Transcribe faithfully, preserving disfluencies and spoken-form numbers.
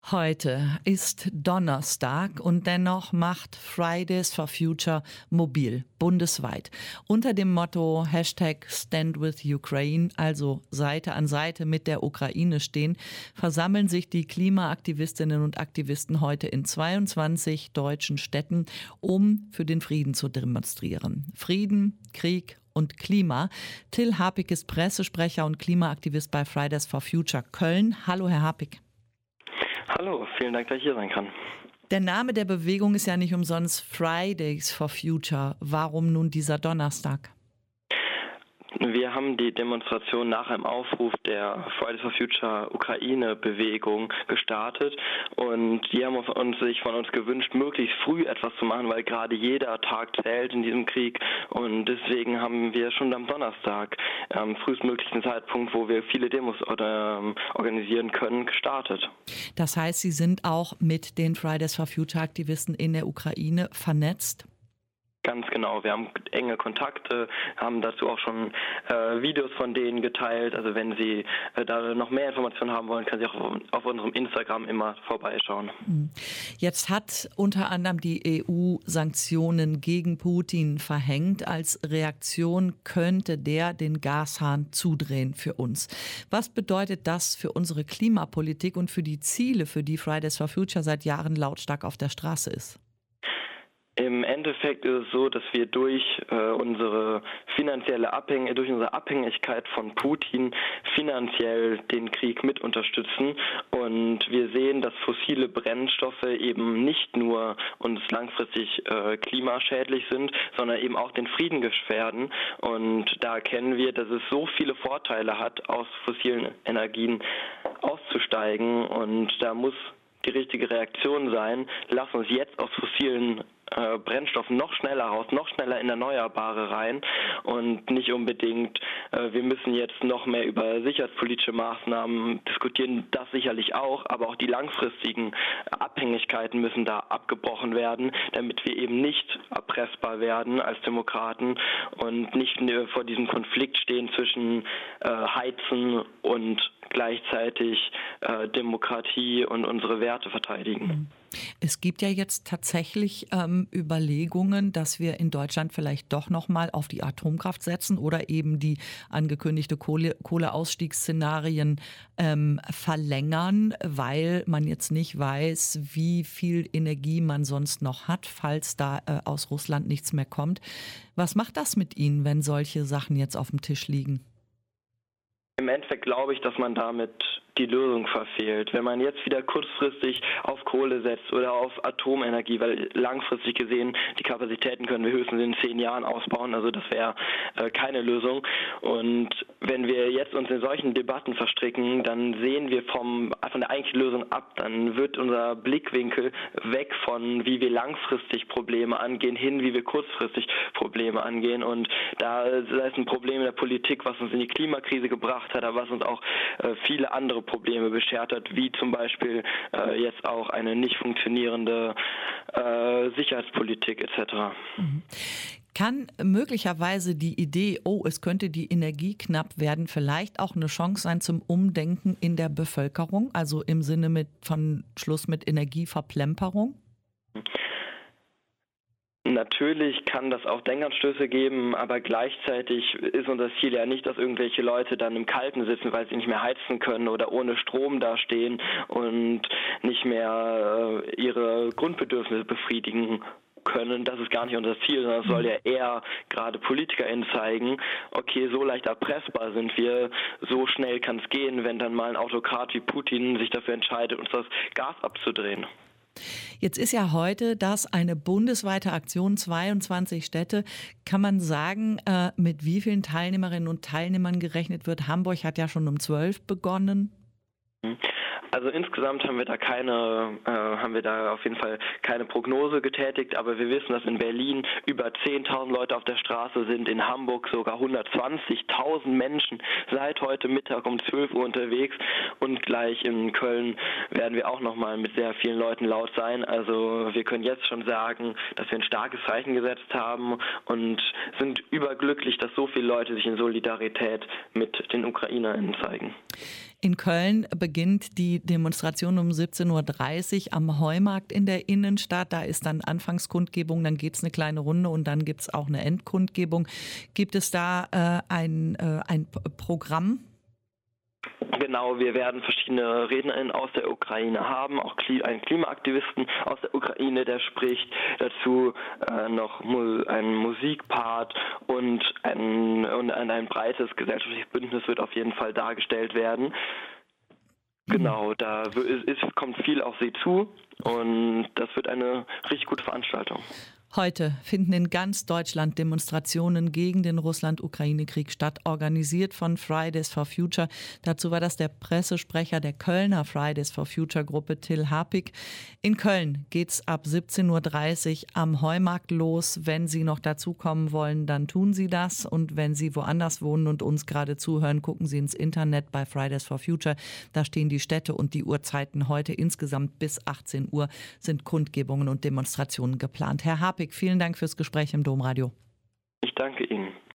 Heute ist Donnerstag und dennoch macht Fridays for Future mobil, bundesweit. Unter dem Motto Hashtag Stand with Ukraine, also Seite an Seite mit der Ukraine stehen, versammeln sich die Klimaaktivistinnen und Aktivisten heute in zweiundzwanzig deutschen Städten, um für den Frieden zu demonstrieren. Frieden, Krieg und Klima. Till Harpik ist Pressesprecher und Klimaaktivist bei Fridays for Future Köln. Hallo, Herr Harpik. Hallo, vielen Dank, dass ich hier sein kann. Der Name der Bewegung ist ja nicht umsonst Fridays for Future. Warum nun dieser Donnerstag? Wir haben die Demonstration nach einem Aufruf der Fridays for Future Ukraine-Bewegung gestartet und die haben uns, sich von uns gewünscht, möglichst früh etwas zu machen, weil gerade jeder Tag zählt in diesem Krieg und deswegen haben wir schon am Donnerstag, am frühestmöglichen Zeitpunkt, wo wir viele Demos oder, ähm, organisieren können, gestartet. Das heißt, Sie sind auch mit den Fridays for Future Aktivisten in der Ukraine vernetzt? Ganz genau, wir haben enge Kontakte, haben dazu auch schon äh, Videos von denen geteilt. Also wenn Sie äh, da noch mehr Informationen haben wollen, können Sie auch auf, auf unserem Instagram immer vorbeischauen. Jetzt hat unter anderem die E U Sanktionen gegen Putin verhängt. Als Reaktion könnte der den Gashahn zudrehen für uns. Was bedeutet das für unsere Klimapolitik und für die Ziele, für die Fridays for Future seit Jahren lautstark auf der Straße ist? Im Endeffekt ist es so, dass wir durch äh, unsere finanzielle Abhängigkeit, durch unsere Abhängigkeit von Putin finanziell den Krieg mit unterstützen und wir sehen, dass fossile Brennstoffe eben nicht nur uns langfristig äh, klimaschädlich sind, sondern eben auch den Frieden gefährden und da erkennen wir, dass es so viele Vorteile hat, aus fossilen Energien auszusteigen und da muss die richtige Reaktion sein. Lass uns jetzt aus fossilen äh, Brennstoffen noch schneller raus, noch schneller in Erneuerbare rein und nicht unbedingt, äh, wir müssen jetzt noch mehr über sicherheitspolitische Maßnahmen diskutieren, das sicherlich auch, aber auch die langfristigen Abhängigkeiten müssen da abgebrochen werden, damit wir eben nicht erpressbar werden als Demokraten und nicht vor diesem Konflikt stehen zwischen äh, Heizen und gleichzeitig äh, Demokratie und unsere Werte verteidigen. Es gibt ja jetzt tatsächlich ähm, Überlegungen, dass wir in Deutschland vielleicht doch noch mal auf die Atomkraft setzen oder eben die angekündigte Kohle, Kohleausstiegsszenarien ähm, verlängern, weil man jetzt nicht weiß, wie viel Energie man sonst noch hat, falls da äh, aus Russland nichts mehr kommt. Was macht das mit Ihnen, wenn solche Sachen jetzt auf dem Tisch liegen? Im Endeffekt glaube ich, dass man damit die Lösung verfehlt. Wenn man jetzt wieder kurzfristig auf Kohle setzt oder auf Atomenergie, weil langfristig gesehen die Kapazitäten können wir höchstens in zehn Jahren ausbauen, also das wäre äh, keine Lösung. Und wenn wir jetzt uns in solchen Debatten verstricken, dann sehen wir vom, von der eigentlichen Lösung ab, dann wird unser Blickwinkel weg von, wie wir langfristig Probleme angehen, hin, wie wir kurzfristig Probleme angehen. Und da ist ein Problem in der Politik, was uns in die Klimakrise gebracht hat, aber was uns auch äh, viele andere Probleme beschert hat, wie zum Beispiel äh, jetzt auch eine nicht funktionierende äh, Sicherheitspolitik et cetera. Kann möglicherweise die Idee, oh, es könnte die Energie knapp werden, vielleicht auch eine Chance sein zum Umdenken in der Bevölkerung, also im Sinne mit, von Schluss mit Energieverplemperung? Natürlich kann das auch Denkanstöße geben, aber gleichzeitig ist unser Ziel ja nicht, dass irgendwelche Leute dann im Kalten sitzen, weil sie nicht mehr heizen können oder ohne Strom dastehen und nicht mehr äh, ihre Grundbedürfnisse befriedigen können. Das ist gar nicht unser Ziel, sondern es soll ja eher gerade PolitikerInnen zeigen, okay, so leicht erpressbar sind wir, so schnell kann es gehen, wenn dann mal ein Autokrat wie Putin sich dafür entscheidet, uns das Gas abzudrehen. Jetzt ist ja heute das eine bundesweite Aktion, zweiundzwanzig Städte. Kann man sagen, äh, mit wie vielen Teilnehmerinnen und Teilnehmern gerechnet wird? Hamburg hat ja schon um zwölf begonnen. Also insgesamt haben wir da keine, äh, haben wir da auf jeden Fall keine Prognose getätigt, aber wir wissen, dass in Berlin über zehntausend Leute auf der Straße sind, in Hamburg sogar hundertzwanzigtausend Menschen seit heute Mittag um zwölf Uhr unterwegs und gleich in Köln werden wir auch nochmal mit sehr vielen Leuten laut sein. Also wir können jetzt schon sagen, dass wir ein starkes Zeichen gesetzt haben und sind überglücklich, dass so viele Leute sich in Solidarität mit den UkrainerInnen zeigen. In Köln beginnt die Demonstration um siebzehn Uhr dreißig am Heumarkt in der Innenstadt. Da ist dann Anfangskundgebung, dann geht es eine kleine Runde und dann gibt es auch eine Endkundgebung. Gibt es da äh, ein, äh, ein P- Programm? Genau, wir werden verschiedene RednerInnen aus der Ukraine haben, auch einen Klimaaktivisten aus der Ukraine, der spricht, dazu äh, noch mu- ein Musikpart und ein, und ein breites gesellschaftliches Bündnis wird auf jeden Fall dargestellt werden. Genau, da w- ist, kommt viel auf Sie zu und das wird eine richtig gute Veranstaltung. Heute finden in ganz Deutschland Demonstrationen gegen den Russland-Ukraine-Krieg statt, organisiert von Fridays for Future. Dazu war das der Pressesprecher der Kölner Fridays for Future-Gruppe Till Harpig. In Köln geht's ab siebzehn Uhr dreißig am Heumarkt los. Wenn Sie noch dazukommen wollen, dann tun Sie das. Und wenn Sie woanders wohnen und uns gerade zuhören, gucken Sie ins Internet bei Fridays for Future. Da stehen die Städte und die Uhrzeiten. Heute insgesamt bis achtzehn Uhr sind Kundgebungen und Demonstrationen geplant. Herr Harpig, vielen Dank fürs Gespräch im Domradio. Ich danke Ihnen.